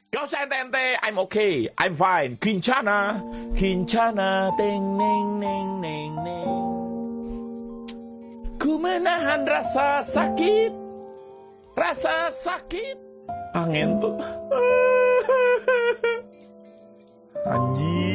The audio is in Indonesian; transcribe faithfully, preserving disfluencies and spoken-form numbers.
Gak usah ente-ente, I'm okay, I'm fine. Kincana, kincana, teng neng neng neng neng. Ku menahan rasa sakit, rasa sakit. Angin tuh. Anjir.